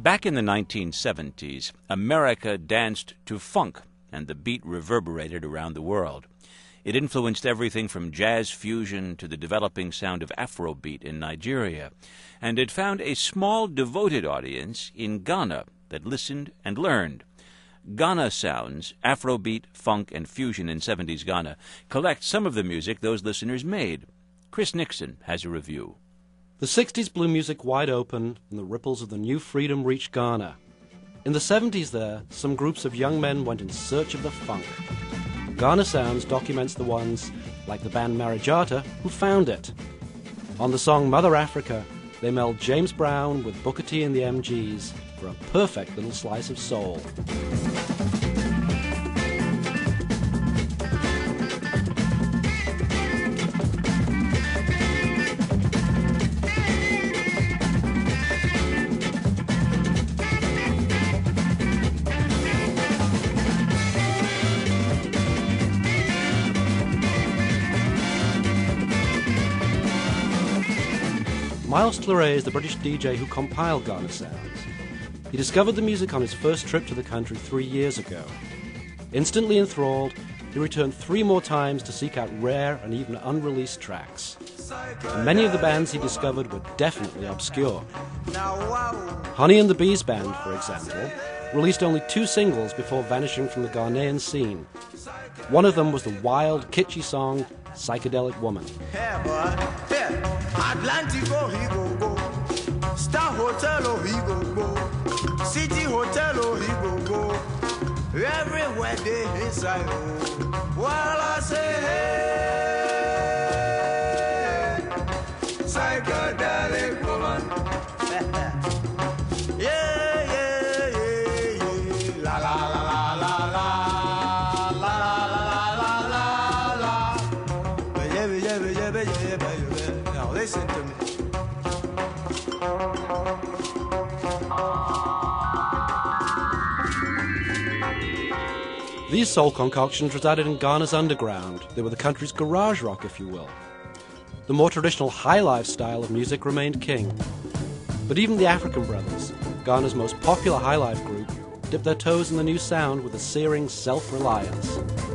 Back in the 1970s, America danced to funk, and the beat reverberated around the world. It influenced everything from jazz fusion to the developing sound of Afrobeat in Nigeria, and it found a small, devoted audience in Ghana that listened and learned. Ghana Sounds, Afrobeat, Funk, and Fusion in 70s Ghana collect some of the music those listeners made. Chris Nixon has a review. The 60s blew music wide open, and the ripples of the new freedom reached Ghana. In the 70s there, some groups of young men went in search of the funk. Ghana Sounds documents the ones, like the band Marajata, who found it. On the song Mother Africa, they meld James Brown with Booker T and the MGs for a perfect little slice of soul. Miles Claret is the British DJ who compiled Ghana Sounds. He discovered the music on his first trip to the country 3 years ago. Instantly enthralled, he returned 3 more times to seek out rare and even unreleased tracks. And many of the bands he discovered were definitely obscure. Honey and the Bees Band, for example, released only 2 singles before vanishing from the Ghanaian scene. One of them was the wild, kitschy song, Psychedelic Woman. Atlantic, oh, he go. Star Hotel, oh, he go. City Hotel, oh, he go. Everywhere they inside, oh. While I say, hey, psychedelic woman. Yeah, yeah, yeah, yeah. La, la, la, la, la, la. La, la, la, la, la, la. Now listen to me. These soul concoctions resided in Ghana's underground. They were the country's garage rock, if you will. The more traditional high-life style of music remained king. But even the African Brothers, Ghana's most popular high-life group, dipped their toes in the new sound with a searing self-reliance.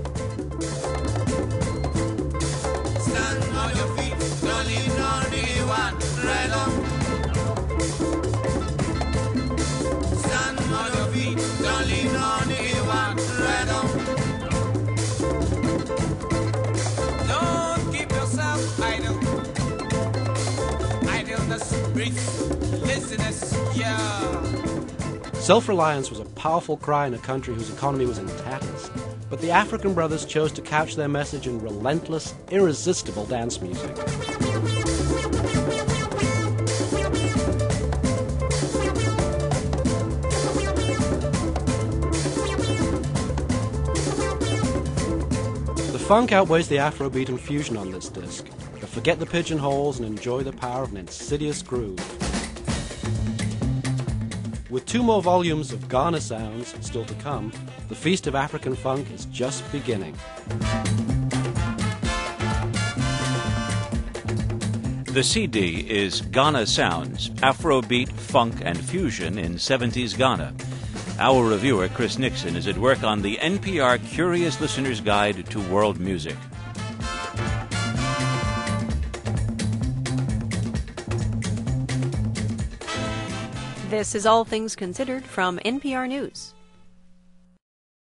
Stand on your feet, don't lean on anyone, right on. Stand on your feet, don't lean on anyone, right on. Don't keep yourself idle. Idleness breeds laziness, yeah. Self-reliance was a powerful cry in a country whose economy was in tatters. But the African Brothers chose to couch their message in relentless, irresistible dance music. The funk outweighs the Afrobeat and fusion on this disc, but forget the pigeonholes and enjoy the power of an insidious groove. With 2 more volumes of Ghana Sounds still to come, the Feast of African Funk is just beginning. The CD is Ghana Sounds, Afrobeat, Funk, and Fusion in 70s Ghana. Our reviewer, Chris Nixon, is at work on the NPR Curious Listener's Guide to World Music. This is All Things Considered from NPR News.